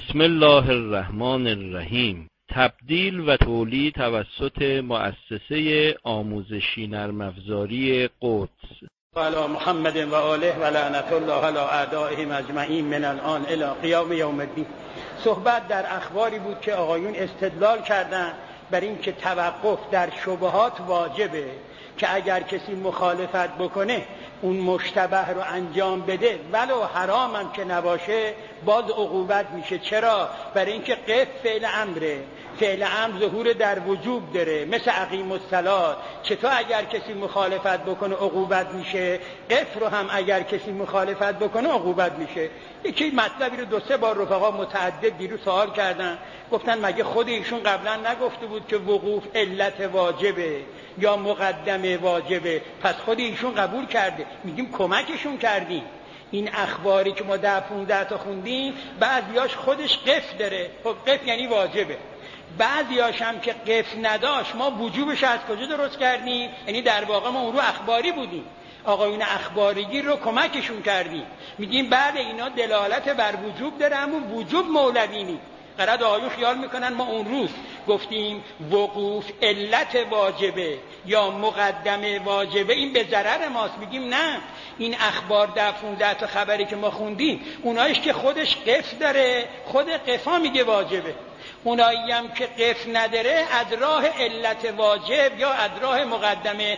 بسم الله الرحمن الرحیم. تبدیل و تولید توسط مؤسسه آموزشی نرم‌افزاری قدس. علی محمد و آله و لعنت الله علی اعدائهم اجمعین من الان الی قیام یوم الدین. صحبت در اخباری بود که آقایون استدلال کردن بر این که توقف در شبهات واجبه، که اگر کسی مخالفت بکنه اون مشتبه رو انجام بده ولو حرام هم که نباشه باز عقوبت میشه. چرا؟ برای اینکه قف فعل امره، فعل امر ظهور در وجوب داره، مثل اقیم الصلاة که تو اگر کسی مخالفت بکنه عقوبت میشه، قف رو هم اگر کسی مخالفت بکنه عقوبت میشه. یکی مطلبی رو دو سه بار رفقا متعدد دیروز سوال کردن، گفتن مگه خود ایشون قبلا نگفته بود که وقوف علت واجبه یا مقدمه واجبه؟ پس خود ایشون قبول کرده، میگیم کمکشون کردیم. این اخباری که ما 10-15 تا خوندیم بعضیاش خودش قف داره، خب قف یعنی واجبه. بعضیاش هم که قف نداشت ما وجوبش از کجا درست کردیم؟ یعنی در واقع ما اون رو اخباری بودیم، آقایون اخباریگی رو کمکشون کردیم. میگیم بعد اینا دلالت بر وجوب داره، اما وجوب مولوی نیست. قرار آقایون خیال میکنن ما اون روز گفتیم وقوف علت واجبه یا مقدمه واجبه، این به ضرر ماست. میگیم نه، این اخبار 10-15 تا خبری که ما خوندیم اونایش که خودش قف داره خود قفا میگه واجبه، اونایی هم که قف نداره از راه علت واجب یا از راه مقدمه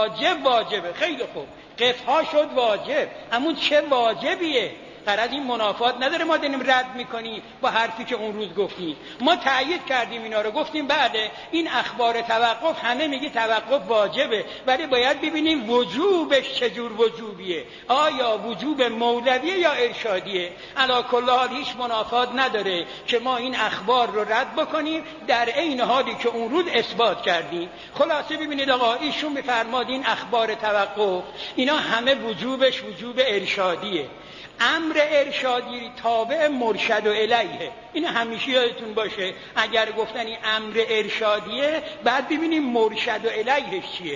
واجبه. خیلی خوب، قفها شد واجب، اما چه واجبیه؟ قرار این منافات نداره ما داریم رد میکنیم با حرفی که اون روز گفتیم. ما تأیید کردیم اینا رو، گفتیم بعد این اخبار توقف همه میگه توقف واجبه، ولی باید ببینیم وجوبش چجور وجوبیه، آیا وجوب مولویه یا ارشادیه. علی کل حال هیچ منافات نداره که ما این اخبار رو رد بکنیم در عین حالی که اون روز اثبات کردیم. خلاصه ببینید آقا ایشون میفرماد این اخبار توقف اینا همه وجوبش وجوب ارشادیه. امر ارشادی تابع مرشد و الیه، این همیشه یادتون باشه. اگر گفتن این امر ارشادیه بعد ببینیم مرشد و الیهش چیه.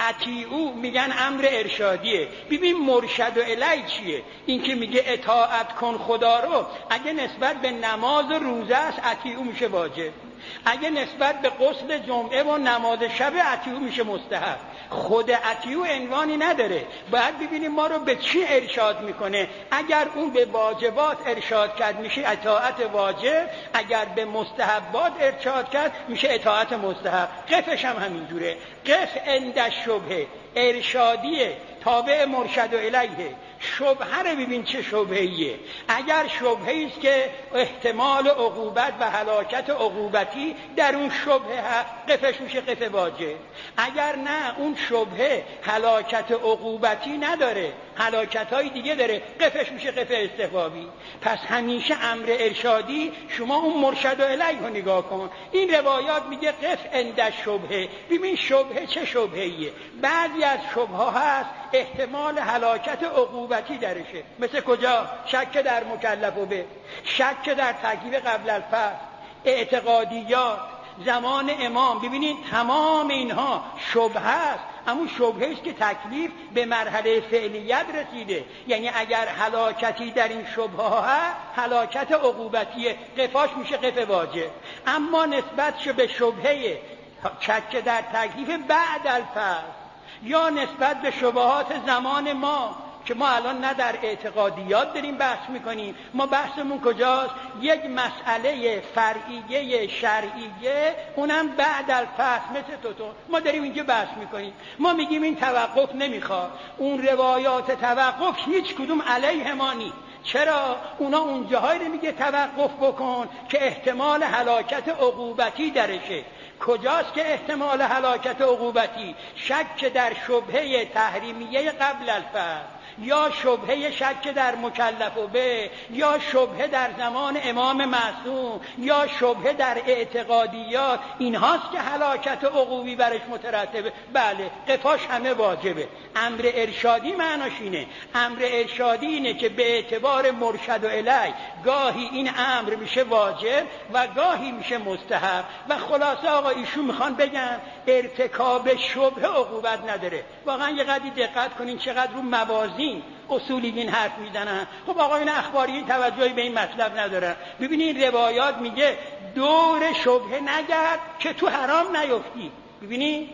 اطیعو میگن امر ارشادیه، ببین مرشد و الیه چیه. این که میگه اطاعت کن خدا رو، اگه نسبت به نماز و روزه است اطیعو میشه واجب، اگه نسبت به غسل جمعه و نماز شب اطیعو میشه مستحب. خود اطیعو عنوانی نداره، باید ببینیم ما رو به چی ارشاد میکنه. اگر اون به واجبات ارشاد کرد میشه اطاعت واجب، اگر به مستحبات ارشاد کرد میشه اطاعت مستحب. قفش هم همینجوره، قف عند شبهه ارشادیه تابع مرشد و الیه. شبهه رو ببین چه شبهه‌ایه. اگر شبهه‌ای است که احتمال عقوبت و هلاکت عقوبتی در اون شبهه قفش میشه قف واجب. اگر نه اون شبهه هلاکت عقوبتی نداره، هلاکت‌های دیگه داره، قفش میشه قف استحبابی. پس همیشه امر ارشادی شما اون مرشد و الیه رو نگاه کن. این روایات میگه قف عند شبهه، ببین شبهه چه شبهه‌ایه. بعضی از شبهه هست احتمال هلاکت عقوبتی درشه، مثل کجا؟ شک در مکلف و به، شک در تکلیف قبل الفصل، اعتقادیات، زمان امام. ببینید تمام اینها شبهه است، اما شبهه است که تکلیف به مرحله فعلیت رسیده. یعنی اگر هلاکتی در این شبهه ها هلاکت عقوبتیه، قفاش میشه قف واجب. اما نسبت به شبهه شک در تکلیف بعد الفصل یا نسبت به شبهات زمان ما که ما الان نه در اعتقادیات داریم بحث میکنیم، ما بحثمون کجاست؟ یک مسئله فرعیه شرعیه، اونم بعد الفصل مثل تو ما داریم اینجا بحث میکنیم. ما میگیم این توقف نمیخواد، اون روایات توقف هیچ کدوم علیه ما نیست. چرا؟ اونا اون جاهایی رو میگه توقف بکن که احتمال هلاکت عقوبتی درشه. کجاست که احتمال هلاکت عقوبتی؟ شک در شبهه تحریمیه قبل الفصل، یا شبهه شک در مکلف و به، یا شبهه در زمان امام معصوم، یا شبهه در اعتقادیات. این هاست که هلاکت عقوبی برش مترتبه. بله، قفاش همه واجبه. امر ارشادی معناش اینه. امر ارشادی اینه که به اعتبار مرشد و الی گاهی این امر میشه واجب و گاهی میشه مستحب. و خلاصه آقا ایشون میخوان بگن ارتکاب شبهه عقوبت نداره. واقعا یه قدری دقت کنین چقدر رو موازین نخازین اصولیین حرف میزنن. خب آقایون اخباری توجهی به این مطلب ندارن. ببینید روایات میگه دور شبهه نگرد که تو حرام نیفتی. ببینید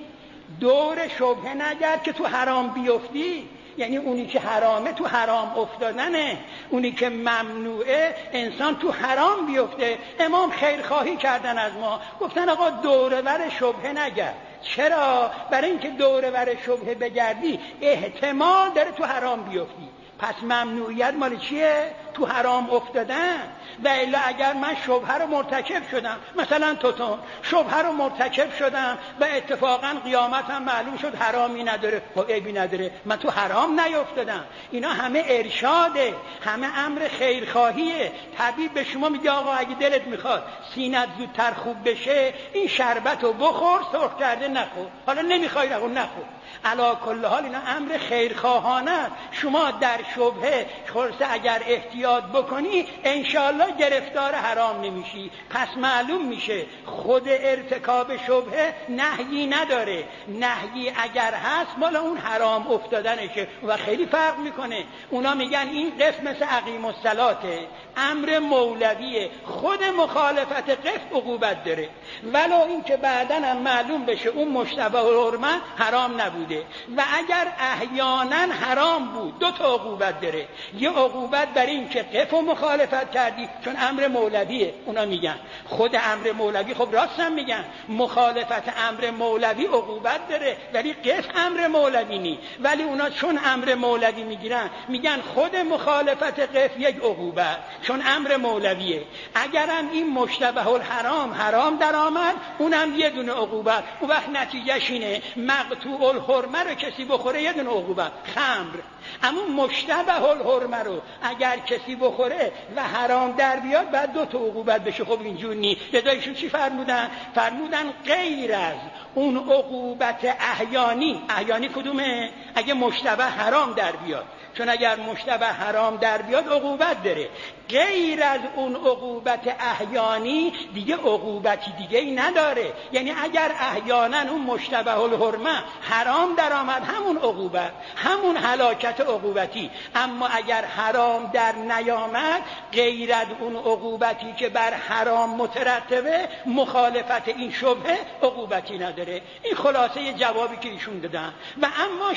دور شبهه نگرد که تو حرام بیفتی، یعنی اونی که حرامه تو حرام افتادنه، اونی که ممنوعه انسان تو حرام بیفته. امام خیرخواهی کردن از ما، گفتن آقا دورور شبهه نگرد. چرا؟ برای اینکه دورور شبهه بگردی احتمال داره تو حرام بیفتی. پس ممنوعیت مال چیه؟ تو حرام افتادن. و الا اگر من شبهه رو مرتکب شدم، مثلا توتون شبهه رو مرتکب شدم و اتفاقا قیامتم معلوم شد حرامی نداره و عیبی نداره، من تو حرام نیفتادم. اینا همه ارشاده، همه امر خیرخواهیه. طبیب به شما میگه آقا اگه دلت میخواد سینت زودتر خوب بشه این شربت رو بخور، سرخ کرده نخور. حالا نمیخوای نخور. علا کل حال اینا امر خیرخواهانه. شما در شبهه خلاصه اگر احتیاط بکنی انشاءالله گرفتار حرام نمیشی. پس معلوم میشه خود ارتکاب شبهه نهیی نداره. نهیی اگر هست مال اون حرام افتادنشه و خیلی فرق میکنه. اونا میگن این قف مثل اقیم الصلاته، امر مولویه، خود مخالفت قف عقوبت داره، ولو این که بعداً هم معلوم بشه اون مشتبه الحرمه حرام نبوده و اگر احیانا حرام بود. دو تا عقوبت داره. یه عقوبت برای این که قف و مخالفت کردی چون امر مولویه. اونا میگن خود امر مولوی، خب راست هم میگن، مخالفت امر مولوی عقوبت داره ولی قف امر مولوی نی. ولی اونا چون امر مولوی میگیرن میگن خود مخالفت قف یک عقوبت چون امر مولویه. اگرم این مشتبه الحرام حرام در آمد اونم یه دونه عقوبت. اون وقت نتیجهش اینه مقطوع الحرمه رو کسی بخوره یه دونه عقوبت خمر، اما مشتبه الحرمه رو اگر کسی بخوره و حرام در بیاد بعد دو تا عقوبت بشه. خب اینجور نی. لذایشون چی فرمودن؟ فرمودن غیر از اون عقوبت احیانی کدومه؟ اگه مشتبه حرام در بیاد، چون اگر مشتبه حرام در بیاد عقوبت داره. غیر از اون عقوبت احیانی دیگه عقوبتی دیگه ای نداره. یعنی اگر احیانا اون مشتبه الحرمه حرام در آمد همون عقوبت، همون هلاکت عقوبتی. اما اگر حرام در نیامد غیر از اون عقوبتی که بر حرام مترتبه مخالفت این شبهه عقوبتی نداره. این خلاصه جوابی که ایشون دادن. و اما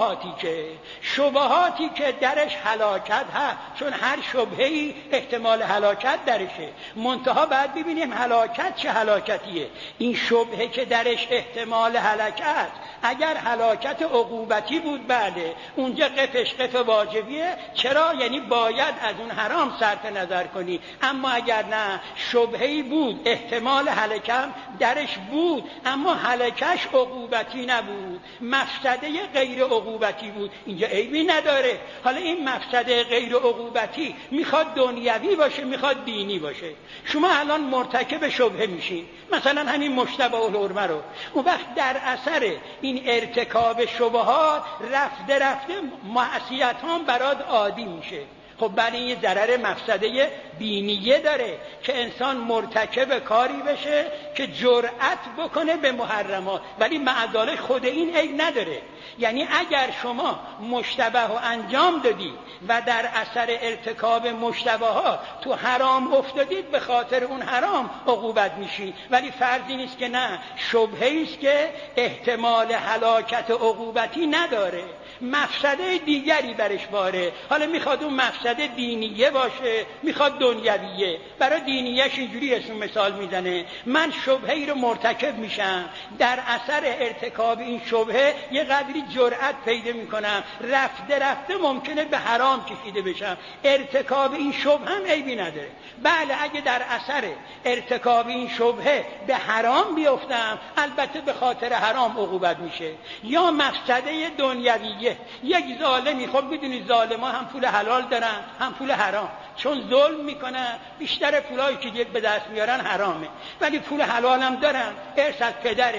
شبهاتی که درش هلاکت هست، چون هر شبهه‌ای احتمال هلاکت درشه، منتها بعد ببینیم هلاکت چه هلاکتیه. این شبهه که درش احتمال هلاکت، اگر هلاکت عقوبتی بود بله اونجا قف واجبیه. چرا؟ یعنی باید از اون حرام صرف نظر کنی. اما اگر نه شبهه‌ای بود احتمال هلاکت درش بود اما هلاکش عقوبتی نبود، مفسده غیر عقوبتی بود، اینجا عیبی نداره. حالا این مفسده غیر عقوبتی میخواد دنیوی باشه میخواد دینی باشه. شما الان مرتکب شبهه میشین، مثلا همین مشتبه الحرمه رو، اون وقت در اثر این ارتکاب شبهات رفته معصیت ها برات عادی میشه. خب برای این ضرر مفسده دینیه داره که انسان مرتکب کاری بشه که جرأت بکنه به محرمات، ولی معذالک خود این عیب نداره. یعنی اگر شما مشتبه رو انجام دادی و در اثر ارتکاب مشتبه ها تو حرام افتادید به خاطر اون حرام عقوبت میشی، ولی فرضی نیست که نه، شبهه است که احتمال هلاکت عقوبتی نداره، مفسده دیگری برش باره. حالا میخواد اون مفسده دینیه باشه میخواد دنیویه. برای دینیش اینجوری اسم مثال میزنه، من شبهه‌ای رو مرتکب میشم، در اثر ارتکاب این شبهه یه قدری جرأت پیدا میکنم، رفته ممکنه به حرام کشیده بشم. ارتکاب این شبهه هم عیبی نداره. بله اگه در اثر ارتکاب این شبهه به حرام بیفتم البته به خاطر حرام عقوبت میشه. یا مفسده دنیویه، یک ظالمی، خب میدونید ظالما هم پول حلال دارن هم پول حرام، چون ظلم میکنن بیشتر پولایی که به دست میارن حرامه، ولی پول حلال هم دارن، ارث از پدرش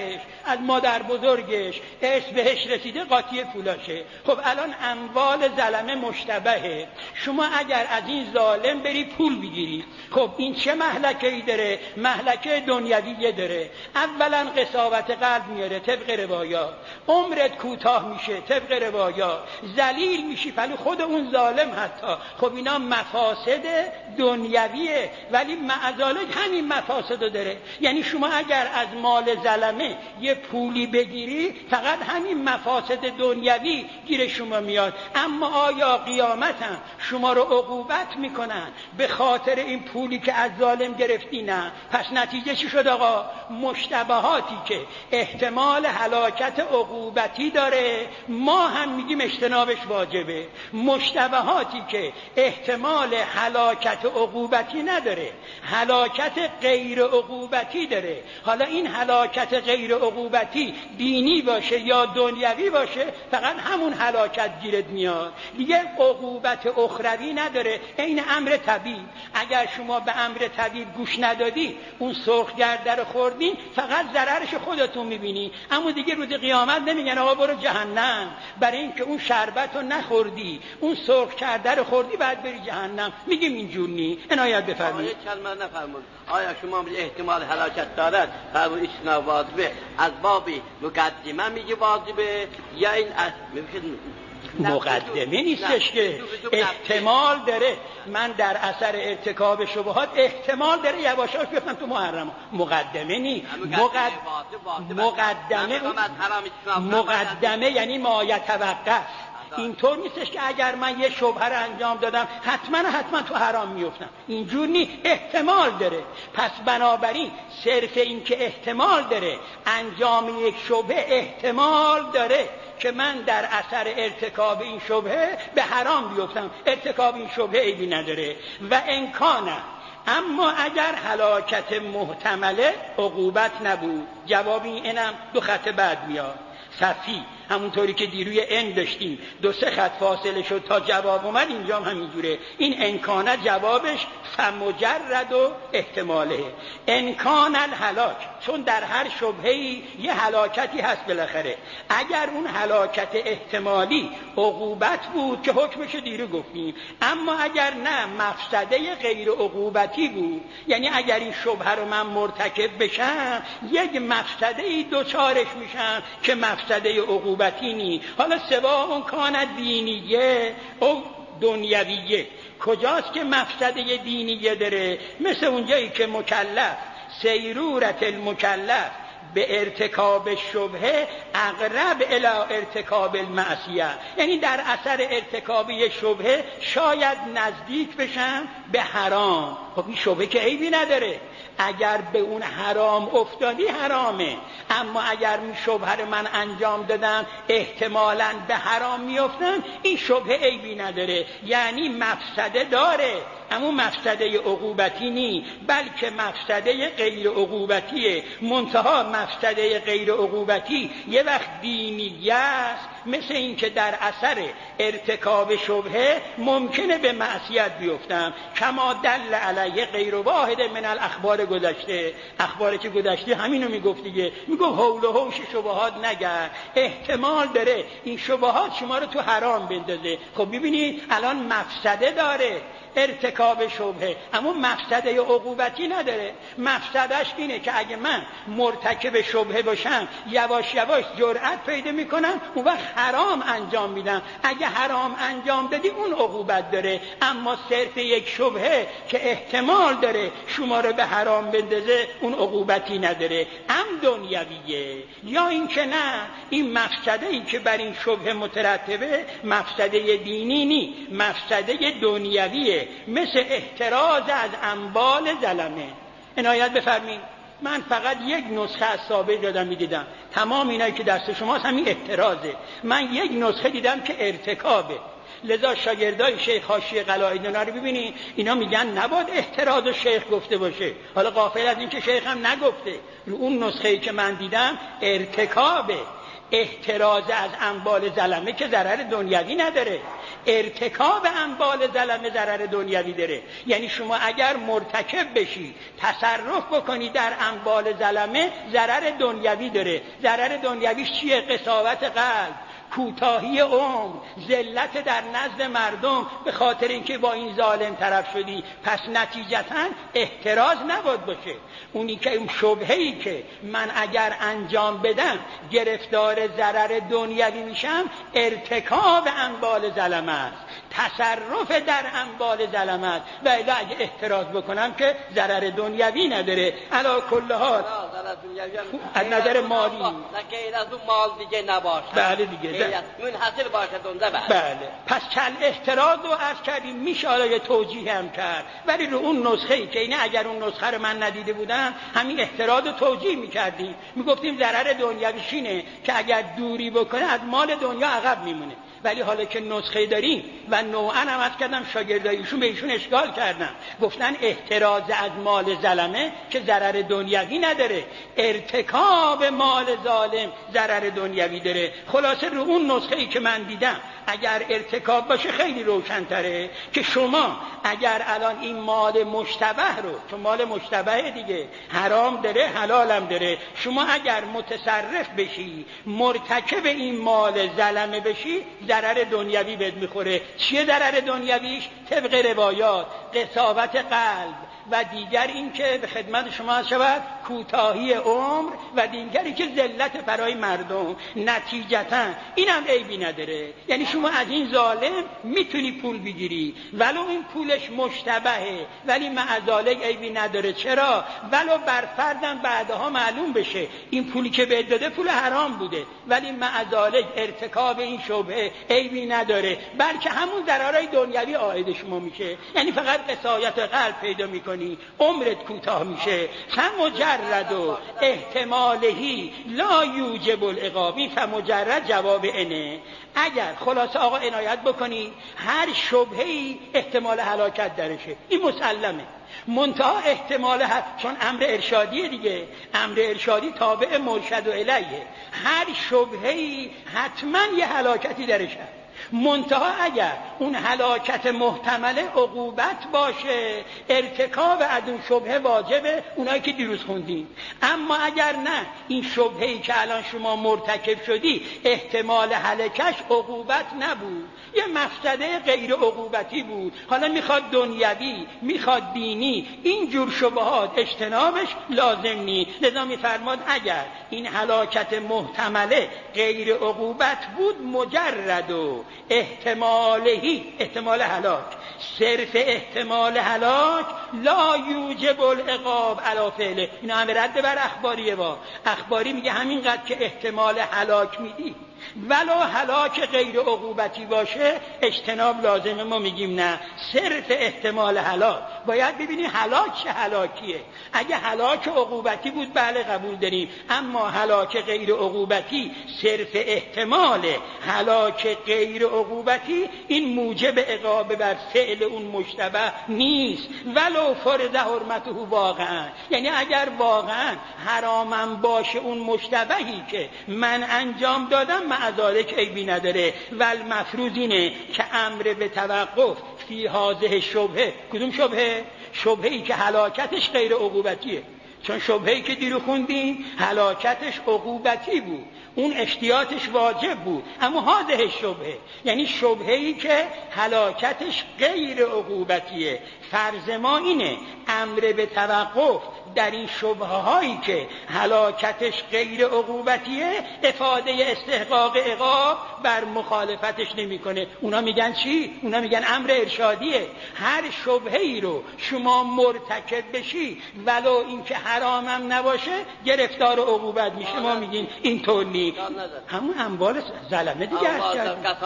از مادر بزرگش ارث بهش رسیده قاطی پولاشه. خب الان اموال ظلمه مشتبهه، شما اگر از این ظالم بری پول بگیری، خب این چه مهلکه‌ای داره؟ مهلکه دنیویه داره. اولا قساوت قلب میاره طبق روایات، عمرت کوتاه میشه طبق روایات، ذلیل میشی ولی خود اون ظالم حتی. خب اینا مفاسد دنیویه، ولی معذالک همین مفاسد داره. یعنی شما اگر از مال ظلمه یه پولی بگیری فقط همین مفاسد دنیوی گیر شما میاد. اما آیا قیامت هم شما رو عقوبت میکنن به خاطر این پولی که از ظالم گرفتی؟ نه. پس نتیجه چی شد آقا؟ مشتبهاتی که احتمال هلاکت عقوبتی داره ما هم میگیم اجتنابش واجبه، مشتبهاتی که احتمال هلاکت عقوبتی نداره هلاکت غیر عقوبتی داره. حالا این هلاکت غیر عقوبتی دینی باشه یا دنیوی باشه فقط همون هلاکت گیرت میاد دیگه، عقوبت اخروی نداره. این امر طبیب، اگر شما به امر طبیب گوش ندادی اون سرخگرده رو خوردین فقط ضررش خودتون میبینی، اما دیگه روز قیامت نمیگن آقا برو جهنم برای اینکه اون شربت رو نخوردی، اون سرخ کرده رو خوردی بعد بری جهنم. میگیم اینجور نی. عنایت بفرمایید. کلمه نفرمود. آیا شما میگه احتمال هلاکت دارد فرمود اجتناب واجبه، از بابی مقدمه میگه واجبه یا این مقدمه نیستش که احتمال داره من در اثر ارتکاب شبهات احتمال داره یواشاش بیفتم تو محرم. مقدمه نی. مقدمه یعنی ما یتوقف. اینطور نیستش که اگر من یه شبهه رو انجام دادم حتما تو حرام میفتم، اینجور نی. احتمال داره. پس بنابراین صرف این که احتمال داره انجام یک شبهه احتمال داره که من در اثر ارتکاب این شبهه به حرام بیفتم، ارتکاب این شبهه عیبی نداره. و امکانه، اما اگر هلاکت محتمله عقوبت نبود، جوابی اینم دو خط بعد میاد. صفی همونطوری که دیروی ان داشتیم 2-3 خط فاصله شد تا جواب اومد، اینجا هم همینجوره. این امکانه جوابش فمجرد و احتماله. امکان الهلاک، چون در هر شبهه‌ای یه هلاکتی هست بالاخره. اگر اون هلاکت احتمالی عقوبت بود که حکمش دیرو گفتیم، اما اگر نه مفسده غیر عقوبتی بود، یعنی اگر این شبهه رو من مرتکب بشم یک مفسده‌ای دوچارش میشم که مفسده عقوبتی نی. حالا سواء کان دینیه او دنیویه، کجاست که مفسده دینیه داره؟ مثل اونجایی که مکلف سیرورت المکلف به ارتکاب شبهه اقرب الی ارتکاب المعصیه، یعنی در اثر ارتکاب شبهه شاید نزدیک بشم به حرام. خب این شبهه که عیبی نداره، اگر به اون حرام افتادی حرامه، اما اگر این شبهه رو من انجام دادم احتمالاً به حرام میافتم، این شبهه عیبی نداره. یعنی مفسده داره اما مفسده عقوبتی نی، بلکه مفسده غیر عقوبتیه. منتها مفسده غیر عقوبتی یه وقت دینیه است، مثل این که در اثر ارتکاب شبهه ممکنه به معصیت بیفتم، کما دل علیه غیر واحد من الاخبار گذشته. اخباری که گذشته همینو میگفت دیگه، میگفت حول و حوش شبهات نگرد، احتمال داره این شبهات شما رو تو حرام بندازه. خب ببینید الان مفسده داره ارتکاب شبهه، اما مفسده عقوبتی نداره. مفسدش اینه که اگه من مرتکب شبهه باشم یواش یواش جرأت پیدا میکنم، اون وقت حرام انجام میدم. اگه حرام انجام دادی اون عقوبت داره، اما صرف یک شبهه که احتمال داره شما رو به حرام بندازه اون عقوبتی نداره. دنیویه یا این که نه، این مفسده ای که بر این شبهه مترتبه مفسده دینی نی، مفسده دنیویه، مثل احتراز از اموال ظلمه. عنایت بفرمایید. من فقط یک نسخه از سابق یادم میدیدم، تمام اینایی که دست شماست همین احترازه. من یک نسخه دیدم که ارتکابه. لذا شاگردای شیخ حاشیه قلائد رو ببینید، اینا میگن نباید احتراز شیخ گفته باشه. حالا غافل از این که شیخ هم نگفته، اون نسخه‌ای که من دیدم ارتکابه. احتراز از اموال ظلمه که ضرر دنیوی نداره، ارتکاب اموال ظلمه ضرر دنیوی داره. یعنی شما اگر مرتکب بشی، تصرف بکنی در اموال ظلمه، ضرر دنیوی داره. ضرر دنیویش چیه؟ قساوت قلب، کوتاهی عمر، ذلت در نزد مردم به خاطر اینکه با این ظالم طرف شدی. پس نتیجتاً احتراز نباید باشه. اونی که اون شبهه‌ای که من اگر انجام بدم گرفتار ضرر دنیوی میشم، ارتکاب اموال ظلمه است، تصرف در اموال ظلمه است. و الا اگه احتراز بکنم که ضرر دنیوی نداره. علی کل حال از نظر مالی غیر از اون مال دیگه نباشه. بله دیگه منحصر باشه دنده. بله. پس کل احتراز رو عرض کردیم، میشه حالا توجیه هم کرد، ولی رو اون نسخه‌ای که اینه اگر اون نسخه رو من ندیده بودم همین احتراز رو توجیه میکردیم، میگفتیم ضرر دنیویش اینه که اگر دوری بکنه از مال دنیا عقب میمونه. ولی حالا که نسخه داریم و نوعا هم از کردم شاگردایشون به ایشون اشکال کردن، گفتن احتراز از مال ظلمه که ضرر دنیوی نداره، ارتکاب مال ظالم ضرر دنیوی داره. خلاصه رو اون نسخه ای که من دیدم اگر ارتکاب باشه خیلی روشن‌تره که شما اگر الان این مال مشتبه رو، تو مال مشتبه دیگه حرام داره حلالم داره، شما اگر متصرف بشی مرتکب این مال ظلمه بشی ضرر دنیوی بهت میخوره. چیه ضرر دنیویش؟ طبق روایات قساوت قلب و دیگر این که به خدمت شما شود کوتاهی عمر و دیگری که ذلت برای مردم. نتیجتا اینم عیبی نداره. یعنی شما از این ظالم میتونی پول بگیری ولو این پولش مشتبهه، ولی معذالک عیبی نداره. چرا؟ ولو بر فردم بعدها معلوم بشه این پولی که بهت داده پول حرام بوده، ولی معذالک ارتکاب این شبهه عیبی نداره، بلکه همون ضررهای دنیوی عاید شما میشه. یعنی فقط قسایت قلب پیدا میکنی، عمرت کوتاه میشه. فمجرد و احتمالهی لا یوجب العقاب. این فمجرد جواب اینه. اگر خلاصه آقا عنایت بکنی هر شبهه‌ای احتمال هلاکت درشه، این مسلمه. منتها احتمال چون امر ارشادیه دیگه، امر ارشادی تابع مرشد و الیه، هر شبهه‌ای حتما یه هلاکتی درشه. منتها اگر اون هلاکت محتمله عقوبت باشه، ارتکاب از اون شبهه واجبه، اونایی که دیروز خوندیم. اما اگر نه، این شبهه‌ای که الان شما مرتکب شدی احتمال هلاکش عقوبت نبود، یه مفسده غیر عقوبتی بود، حالا میخواد دنیوی میخواد دینی، این جور شبهات اجتنابش لازم نیست. لذا میفرماد اگر این هلاکت محتمله غیر عقوبت بود، مجرد و احتمالهی، احتمال هلاک، صرف احتمال هلاک، لا یوجب العقاب علی فعله. این همه رد بر اخباریه. اخباری میگه همینقدر که احتمال هلاک میدی ولو هلاک غیر عقوبتی باشه اجتناب لازمه. ما میگیم نه، صرف احتمال هلاک. باید ببینی هلاک چه هلاکیه. اگه هلاک عقوبتی بود بله قبول داریم، اما هلاک غیر عقوبتی، صرف احتمال هلاک غیر عقوبتی، این موجب عقاب بر فعل اون مشتبه نیست. ولو فرض حرمته واقعا، یعنی اگر واقعا حرامم باشه اون مشتبهی که من انجام دادم، معذالک عیبی نداره. ول مفروض اینه که امر به توقف فی هذه شبهه. کدوم شبهه؟ شبهه‌ای که هلاکتش غیر عقوبتیه. چون شبهه‌ای که دیرو خوندیم هلاکتش عقوبتی بود، اون اشتیاطش واجب بود. اما هذه شبهه یعنی شبهه‌ای که هلاکتش غیر عقوبتیه. فرض ما اینه امر به توقف در این شبهه هایی که هلاکتش غیر عقوبتیه افاده استحقاق عقاب بر مخالفتش نمیکنه. اونا میگن چی؟ اونا میگن امر ارشادیه. هر شبهه‌ای رو شما مرتکب بشی ولو اینکه حرامم نباشه گرفتار عقوبت میشه. ما میگیم اینطور نیست. همون اموال ظلمه دیگه هست.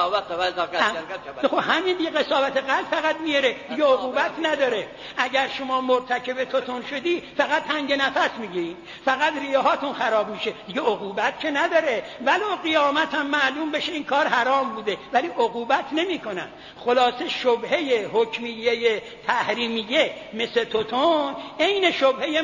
خب همین دیگه قساوت قلب فقط میاره، دیگه عقوبت نداره. اگر شما مرتکب توتون شدی فقط تنگ نفس میگیری، فقط ریهاتون خراب میشه، دیگه عقوبت که نداره. ولو قیامت هم معلوم بشه این کار حرام بوده ولی عقوبت نمیکنن. خلاصه شبهه حکمیه تحریمیه مثل توتون عین شبهه موضوعی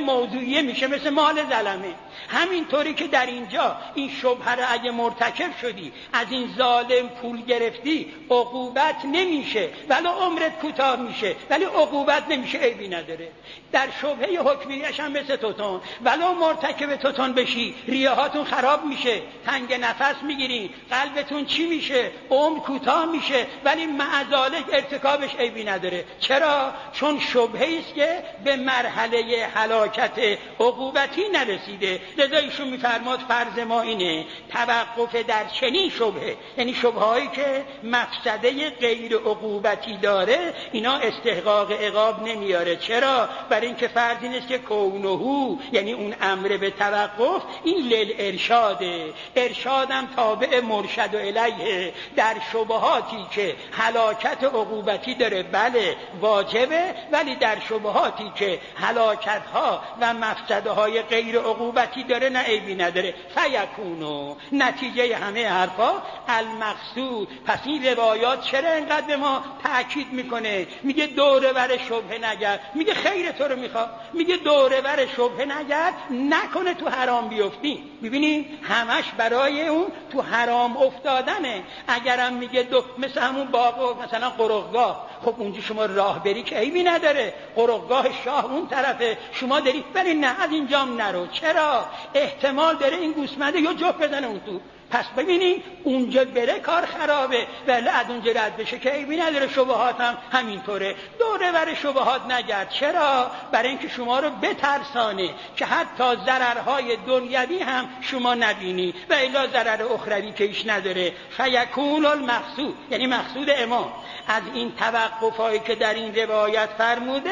حکمیه میشه مثل مال ظلمه. همینطوری که در اینجا این شبهه را اگه مرتکب شدی، از این ظالم پول گرفتی، عقوبت نمیشه ولی عمرت کوتاه میشه، ولی عقوبت نمیشه، عیبی نداره. در شبهه حکمیه‌اش هم مثل توتون، ولی مرتکب توتون بشی ریه هاتون خراب میشه، تنگ نفس میگیری، قلبتون چی میشه، عمر کوتاه میشه، ولی معذالک ارتکابش عیبی نداره. چرا؟ چون شبهه است که به مرحله هلاکت عقوبتی نرسیده. لذا ایشون میفرماد فرض ما اینه توقف در چنین شبهه، یعنی شبههایی که مفسده غیر عقوبتی داره، اینا استحقاق عقاب نمیاره. چرا؟ برای اینکه فرض این است که کونهو، یعنی اون امر به توقف، این للارشاده، ارشادم تابع مرشد و الیه. در شبهاتی که هلاکت عقوبتی داره بله واجبه، ولی در شبهاتی که هلاکت ها و مفسده های غیر عقوبتی داره نه عیبی نداره. فیکونو، نتیجه همه حرفا المقصود. پس این روایات چرا اینقدر به ما تأکید میکنه؟ میگه دوره بر شبهه نگرد، میگه خیر تو رو میخواد، میگه دوره بر شبهه نگرد، نکنه تو حرام بیفتی. ببینین همش برای اون تو حرام افتادنه. اگرم میگه مثل همون باغ مثلا قرقگاه، خب اونجا شما راه بری که عیبی نداره، قرقگاه شاه اون طرفه، شما داری، ولی نه از اینجام نرو. چرا؟ احتمال داره این گوسفنده یا جفت بزنه اون تو، پس ببینید اونجا بره کار خرابه، ولی از اونجا رد بشه که عیبی نداره. شبهات هم همینطوره، دوره بر شبهات نگرد. چرا؟ برای اینکه شما رو بترسانه که حتی ضررهای دنیوی هم شما نبینی و الا ضرر اخروی که ایش نداره. فیکون المقصود، یعنی مقصود امام از این توقفایی که در این روایت فرموده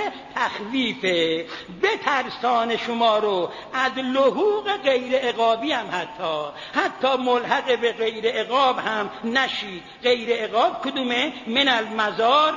تخویفه، بترسان شما رو از لحوق غیر عقابی هم حتی ملحق به غیر عقاب هم نشید. غیر عقاب کدومه؟ من المضار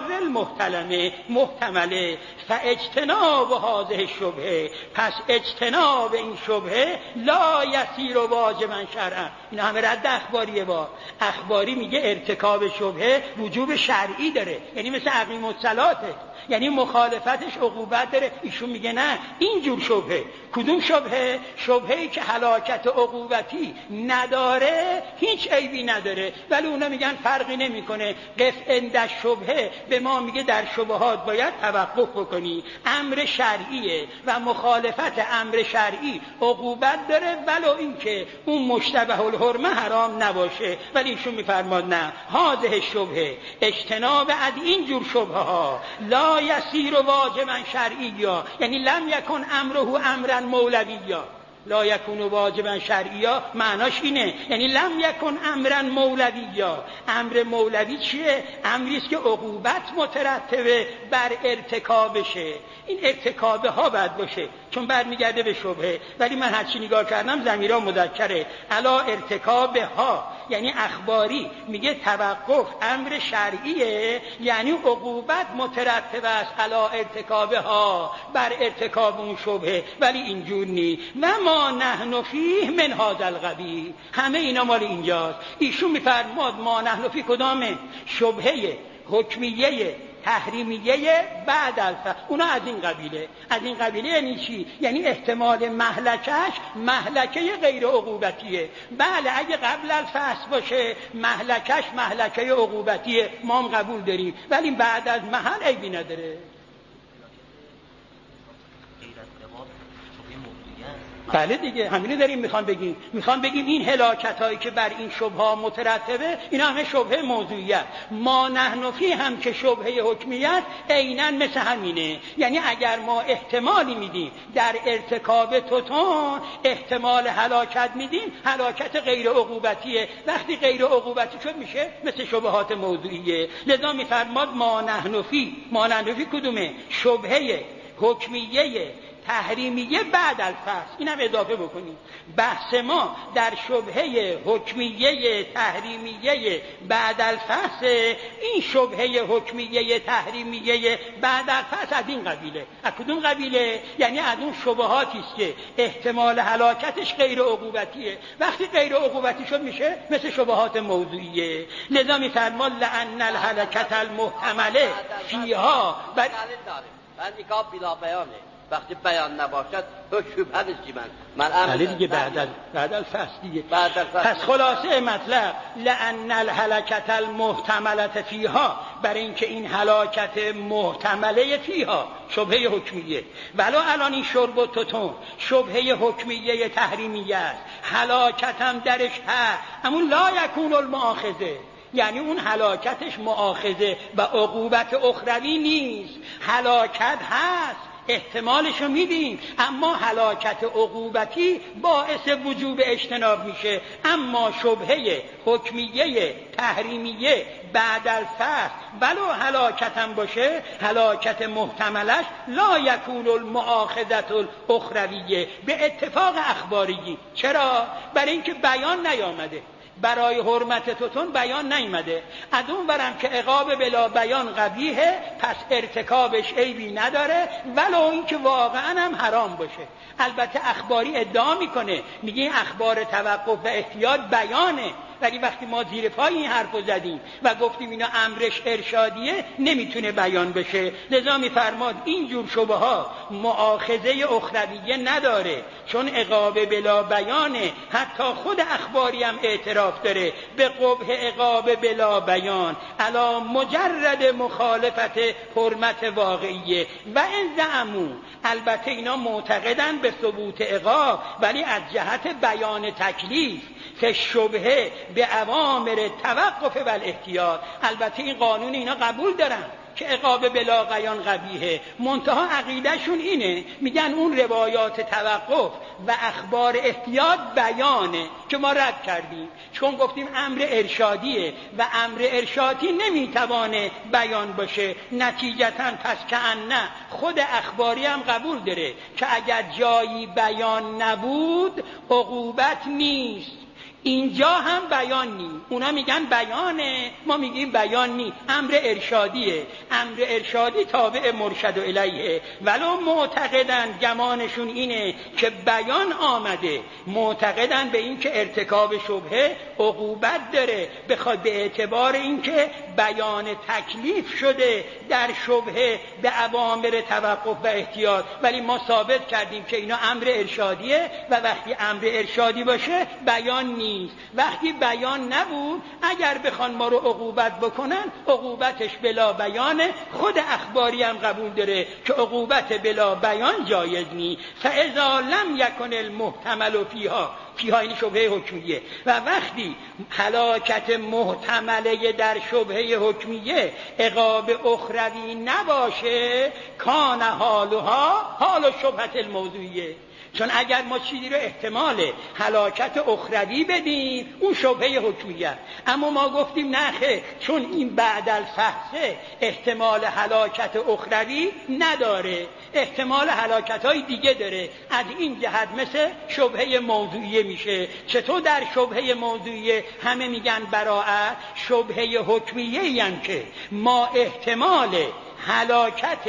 محتمله. فاجتناب هذه شبهه، پس اجتناب این شبهه لا یسیر واجبا شرعا. این همه رد اخباریه. با اخباری میگه ارتکاب شبهه وجوب شرعی داره، یعنی مثل اقیم الصلاته، یعنی مخالفتش عقوبت داره. ایشون میگه نه، اینجور شبهه. کدوم شبهه؟ شبهه‌ای که هلاکت عقوبتی نداره هیچ عیبی نداره، ولی اونا میگن فرقی نمیکنه. قف عند شبهه به ما میگه در شبهات باید توقف بکنی، امر شرعیه و مخالفت امر شرعی عقوبت داره، ولو اینکه اون مشتبه الحرمه حرام نباشه. ولی ایشون میفرماد نه، هذه شبهه، اجتناب از اینجور شبهه ها لا یسیر واجبا شرعیا، یعنی لم یکن امره امرا مولویا. لا یکون واجبا شرعیا معناش اینه، یعنی لم یکن امرا مولویا. امر مولوی چیه؟ امری است که عقوبت مترتبه بر ارتکابشه. این ارتکابه ها باید باشه چون برمیگرده به شبهه، ولی من هرچی نگاه کردم ضمیرها مذکره. الا ارتکابه ها یعنی اخباری، میگه توقف امر شرعیه، یعنی عقوبت مترتب است الا ارتکابه ها، بر ارتکاب اون شبهه. ولی اینجور نی. و ما نحن فیه من هذا القبیل، همه اینا مال اینجاست. ایشون میفرماد ما نحن فیه کدامه؟ شبهه حکمیه تحریمیه بعد الفصل، اونا از این قبیله. از این قبیله یعنی چی؟ یعنی احتمال مهلکش مهلکه غیر عقوبتیه. بله اگه قبل الفصل باشه مهلکش مهلکه عقوبتیه، ما هم قبول داریم، ولی بعد از محل عیبی نداره. بله دیگه، همینو داریم میخوام بگیم این هلاکت هایی که بر این شبهه مترتبه اینا همه شبهه موضوعیت. ما نحن فی هم که شبهه حکمیت عیناً مثل همینه. یعنی اگر ما احتمالی میدیم در ارتکاب توتون، احتمال هلاکت میدیم، هلاکت غیر عقوبتیه. وقتی غیر عقوبتی شد میشه مثل شبهات موضوعیه. لذا میفرماد ما نحن فی کدومه؟ شبهه حکمیه تحریمیه بعد الفصل. این هم اضافه بکنیم. بحث ما در شبهه حکمیه تحریمیه بعد الفصل، این شبهه حکمیه تحریمیه بعد الفصل از این قبیله. از کدوم قبیله؟ یعنی از اون شبهاتی است که احتمال هلاکتش غیر عقوبتیه. وقتی غیر عقوبتی شد میشه مثل شبهات موضوعیه. لذا میفرماد لأن الهلکت المحتمله فیها نکاح بلا بیانه. وقتی بیان نباشد تو شبهه نیستی من علی دیگه بعد الفصل دیگه پس خلاصه مطلب لأن الهلکت المحتملت فیها، برای اینکه این هلاکت محتمله فیها شبهه حکمیه، ولو الان این شرب و توتون شبهه حکمیه تحریمیه است، هلاکت هم درش هست، اما لا یکون المؤاخذه، یعنی اون هلاکتش مؤاخذه و عقوبت اخروی نیست. هلاکت هست احتمالشو میدیم، اما هلاکت عقوبتی باعث وجوب اجتناب میشه. اما شبهه حکمیه تحریمیه بعد الفصل ولو هلاکت هم باشه، هلاکت محتملش لا یکون المؤاخذة الاخرویه به اتفاق اخباری. چرا؟ برای اینکه بیان نیامده، برای حرمت توتون بیان نیامده، از اون برم که عقاب بلا بیان قبیحه، پس ارتکابش عیبی نداره ولو اینکه واقعا هم حرام باشه. البته اخباری ادعا میکنه، میگه اخبار توقف و احتیاط بیانه، ولی وقتی ما زیر پای این حرفو زدیم و گفتیم اینا امرش ارشادیه نمیتونه بیان بشه، لذا میفرماد اینجور شبه ها مؤاخذه اخرویه نداره، چون عقاب بلا بیانه. حتی خود اخباری هم اعتراف داره به قبح عقاب بلا بیان علا مجرد مخالفت حرمت واقعیه. و این زعمو، البته اینا معتقدن به ثبوت عقاب، ولی از جهت بیان تکلیف که شبهه به اوامر توقف و الاحتیاط. البته این قانون اینا قبول دارن که عقاب بلا بیان قبیحه، منتها عقیدهشون اینه، میگن اون روایات توقف و اخبار احتیاط بیانه که ما رد کردیم، چون گفتیم امر ارشادیه و امر ارشادی نمیتوانه بیان باشه. نتیجتاً پس که نه خود اخباری هم قبول داره که اگر جایی بیان نبود عقوبت نیست، اینجا هم بیان نی. اونا میگن بیانه، ما میگیم بیان نی، امر ارشادیه، امر ارشادی تابع مرشد الیه. ولو معتقدن گمانشون اینه که بیان آمده، معتقدن به این که ارتکاب شبهه عقوبت داره، بخواد به اعتبار این که بیان تکلیف شده در شبهه به اوامر توقف و احتیاط. ولی ما ثابت کردیم که اینا امر ارشادیه و وقتی امر ارشادی باشه بیان نیست. وقتی بیان نبود اگر بخوان ما رو عقوبت بکنن عقوبتش بلا بیانه. خود اخباری هم قبول داره که عقوبت بلا بیان جایز نیست. فاذا لم یکن المحتمل فیها این شبهه حکمیه، و وقتی هلاکت محتمله در شبهه حکمیه عقاب اخروی نباشه، کان حالها حال شبهه الموضوعیه. چون اگر ما چیزی رو احتمال هلاکت اخروی بدیم اون شبهه حکمیه، اما ما گفتیم نخه، چون این بعد الفحص احتمال هلاکت اخروی نداره، احتمال هلاکت های دیگه داره، از این جهت مثل شبهه موضوعیه میشه. چطور در شبهه موضوعیه همه میگن براءت، شبهه حکمیه یعنی که ما احتمال هلاکت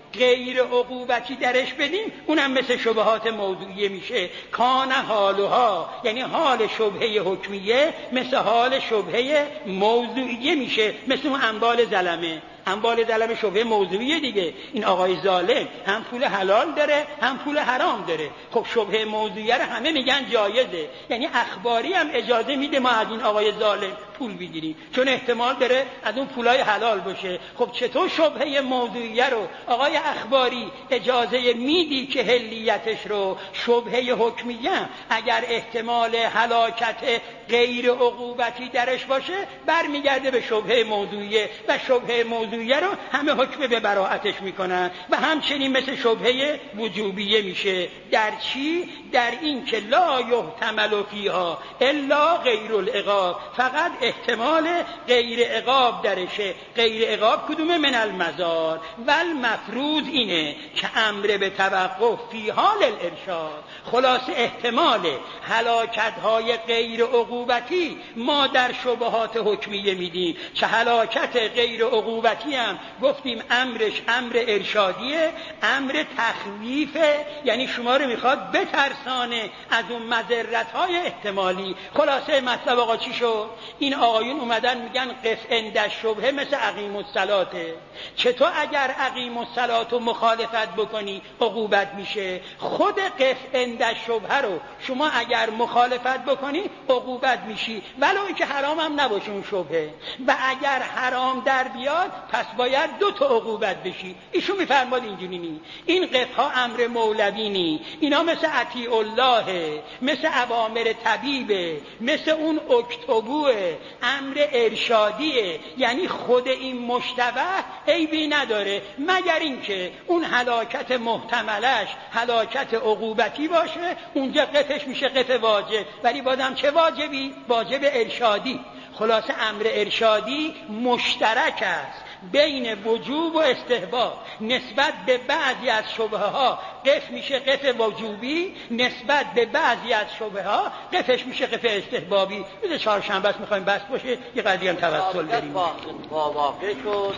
غیر عقوبتی درش بدیم اونم مثل شبهات موضوعیه میشه. کان حالها، یعنی حال شبهه حکمیه مثل حال شبهه موضوعیه میشه، مثل اون انبال ظلمه. انبال ظلم شبهه موضوعیه دیگه، این آقای ظالم هم پول حلال داره هم پول حرام داره. خب شبهه موضوعیه رو همه میگن جایزه، یعنی اخباری هم اجازه میده ما از این آقای ظالم پول بگیریم چون احتمال داره از اون پولای حلال باشه. خب چطور شبهه موضوعیه رو آقای اخباری اجازه میدی که حلیتش رو شبهه حکمیه اگر احتمال هلاکت غیر عقوبتی درش باشه برمیگرده به شبهه موضوعیه و شبهه موضوعیه رو همه حکم به براءتش میکنن و همچنین مثل شبهه وجوبیه میشه. در چی؟ در این که لا یحتمل فیها الا غیر العقاب، فقط احتمال غیر عقاب درشه. غیر عقاب کدومه؟ من المزار. و المفروض اینه که امر به توقف فی حال الارشاد. خلاص احتمال هلاکت های غیر عقوبتی ما در شبهات حکمیه میدیم، چه هلاکت غیر عقوبتی عقوبتی هم گفتیم امرش امر ارشادیه، امر تخویفه، یعنی شما رو میخواد بترسانه از اون مضرت‌های احتمالی. خلاصه مطلب آقا چی شد؟ این آقایون اومدن میگن قف عند الشبهه مثل اقیم الصلاته. چطور اگر اقیم الصلات رو مخالفت بکنی عقوبت میشه؟ خود قف عند الشبهه رو شما اگر مخالفت بکنی عقوبت میشی، ولو اینکه حرام هم نباشه اون شبهه، و اگر حرام در بیاد پس باید 2 تا عقوبت بشی. ایشون میفرماد اینجوری نی، این قفها امر مولوی نی، اینا مثل اطیع الله، مثل اوامر طبیبه، مثل اون اکتبوه، امر ارشادیه. یعنی خود این مشتبه عیبی نداره مگر اینکه اون هلاکت محتملش هلاکت عقوبتی باشه، اونجا قفش میشه قف واجب. ولی بازم چه واجبی؟ واجب ارشادی. خلاصه امر ارشادی مشترک است بین وجوب و استحباب. نسبت به بعضی از شبهه ها قف میشه قف وجوبی، نسبت به بعضی از شبهه ها قفش میشه قف استحبابی. روز چهارشنبه است میخوایم بس باشه، یه قضیه هم توسل بریم. با واقع شد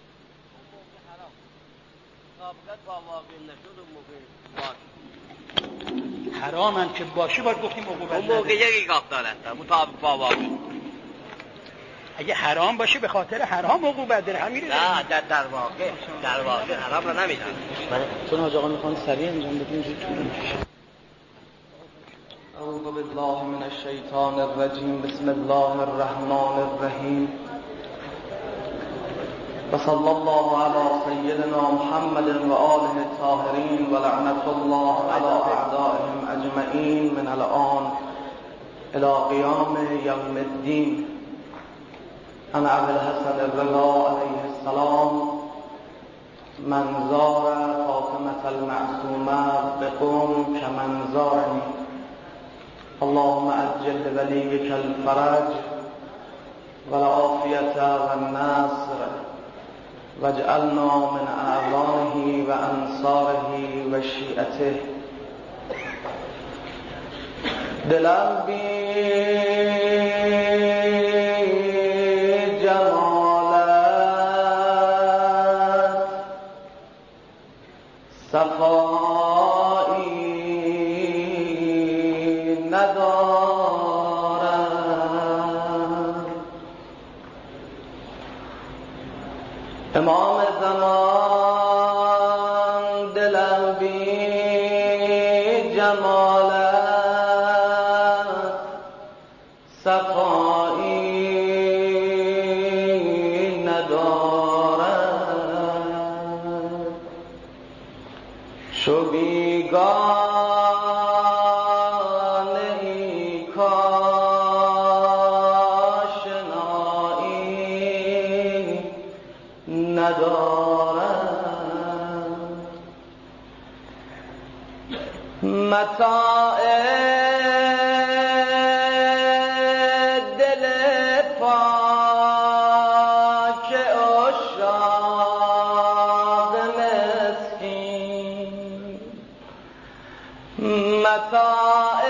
حرام هم که باشه باید گفتیم عقوبت اون موقع یکی گاف دارد مطابق با واقع. اگه حرام باشه به خاطر حرام عقوبت داره. همین نه در واقع حرام رو نمیدن. چون حاج آقا میخوان سریع انجام بدیم زود طول میکشه. اعوذ بالله من الشیطان الرجیم. بسم الله الرحمن الرحیم. وصلی الله علی سیدنا محمد و آله الطاهرین و لعنت الله علی اعدائهم اجمعین من الان الی قیام یوم الدین. عن ابی الحسن الرضا علیه السلام من زار فاطمة المعصومة بقوم كمن زارني. اللهم عجل لوليك الفرج والعافية والنصر واجعلنا من اعوانه وانصاره وشيعته. دلم بی صفایی ندارد. امام زمان دلم بی جمالت صفایی ندارد. شو بیگانه ای کاشنایی ندارد. متاع دل پاک عشاق مسکین، متاع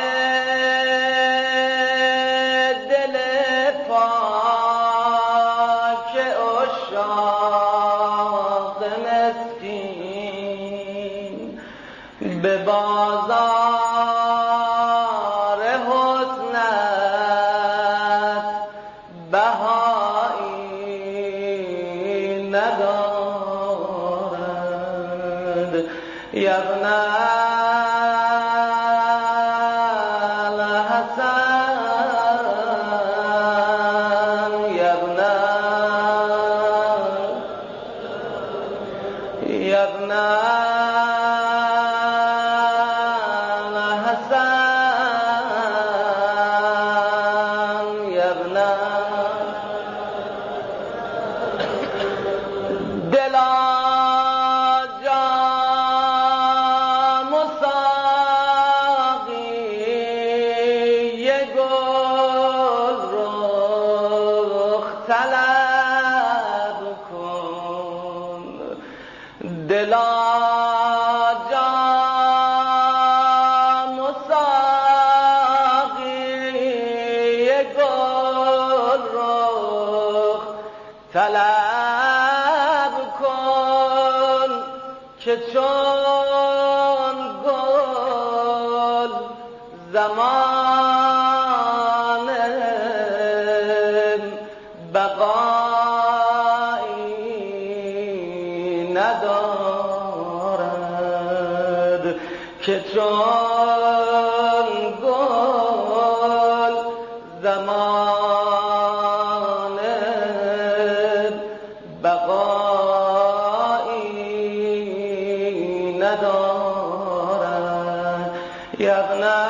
دل پاک عشاق مسکین به بازار حسنت بهایی ندارد. یبن طلب که چون گل زمان بقایی ندارد، که چون گل زمان بقایی ندارد. یغنی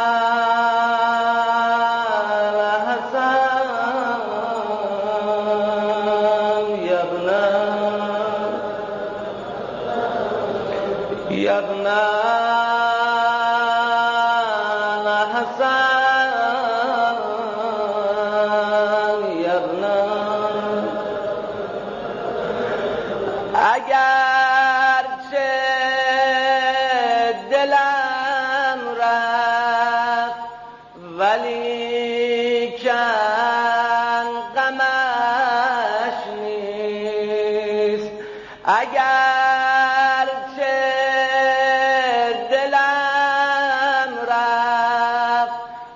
اگرچه دلم رفت ولیکن غمش نیست، اگرچه دلم رفت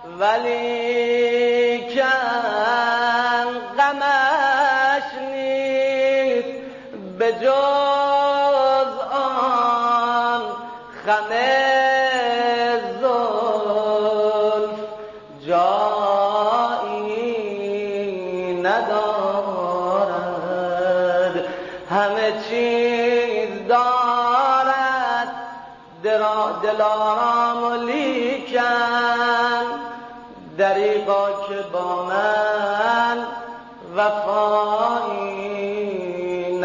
ولیکن غمش نیست، به جز آن خم زلف جایی ندارد. همه چیز دارد دلارام لیکن دریغا که با من وفایی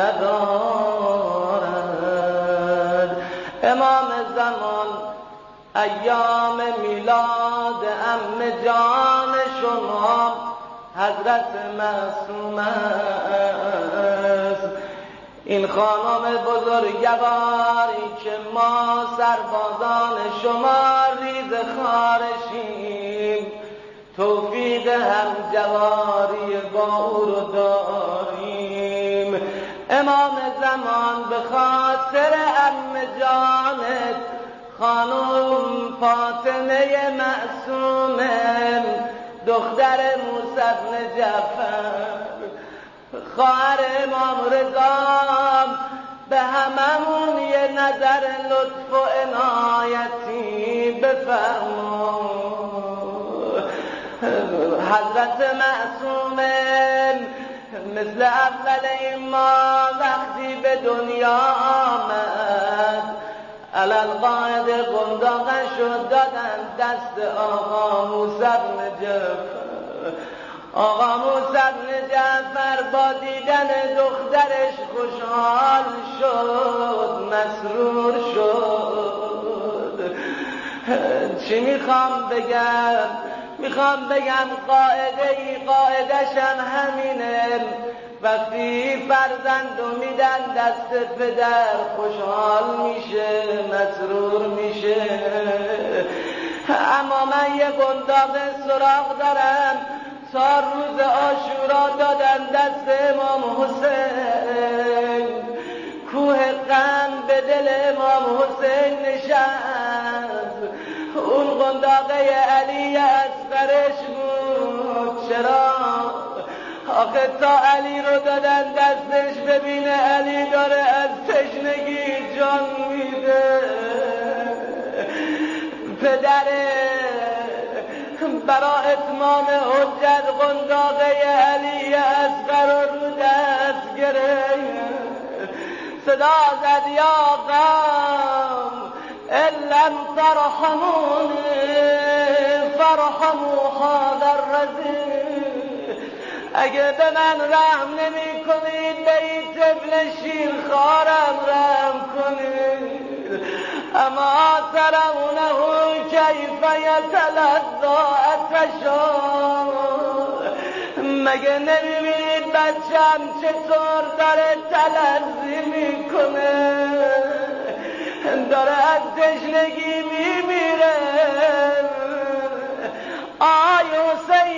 ندارد. امام زمان ایام میلاد عم جان شما حضرت معصوم است. این خانم بزرگواری که ما سربازان شما ریز خارشیم توفیق همجواری با او رو داریم. امام زمان به خاطر عم جانت خانم فاطمه معصومه دختر موسی بن جعفر خواهر امام رضا به هممون یه نظر لطف و عنایتی بفرما. حضرت معصومه مثل اول ما وقتی به دنیا آمد علالقاعد قنداقش رو دادن دست آقا موسی بن جعفر. آقا موسی بن جعفر با دیدن دخترش خوشحال شد، مسرور شد. چی میخوام بگم قاعده‌شم همینه، وقتی فرزندو میدن دست پدر خوشحال میشه، مسرور میشه. اما من یه قنداق سراغ دارم، 4 روز عاشورا دادن دست امام حسین، کوه غم به دل امام حسین نشست. اون قنداقه علی اصغرش بود. چرا؟ آخه تا علی رو دادن دستش ببینه علی داره از تشنگی جان میده. پدره برا اتمام حجت قنداقه علی اصغر رو دست گرفت، صدا زد یا قوم لم ترحمونی فرحموا هذا الرضیع. اگه به من رحم نمی کنید به این طفل شیرخوارم رحم کنید. اما ترونه کیف یتلذا عطشا. مگه نمیبینید بچم چطور داره تلذی میکنه، داره از تشنگی میمیره. آی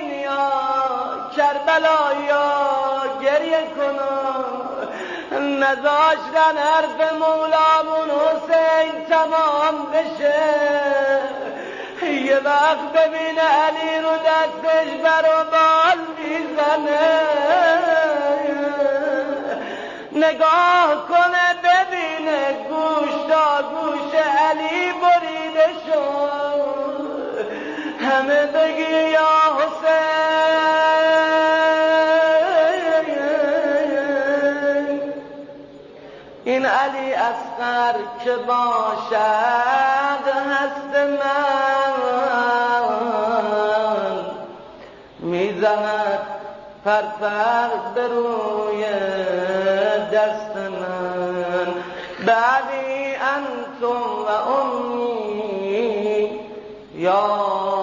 حسینیا کربلایا گریه کنا، نه نذاشتن حرف مولامون حسین تمام بشه. یه وقت ببینه علی رو دستش برو بال میزنه، نگاه کنه ببینه گوش تا گوش علی بریده شد، همه بگی یا حسین این علی اصغر که باشد هست من، میزند پرپر به روی دست من. بعدی انتم و امی یا